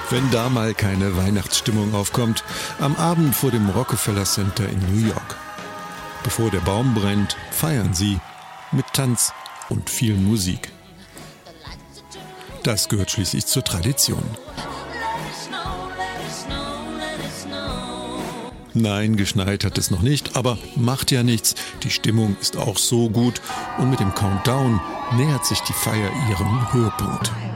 Wenn da mal keine Weihnachtsstimmung aufkommt, am Abend vor dem Rockefeller Center in New York. Bevor der Baum brennt, feiern sie mit Tanz und viel Musik. Das gehört schließlich zur Tradition. Nein, geschneit hat es noch nicht, aber macht ja nichts. Die Stimmung ist auch so gut und mit dem Countdown nähert sich die Feier ihrem Höhepunkt.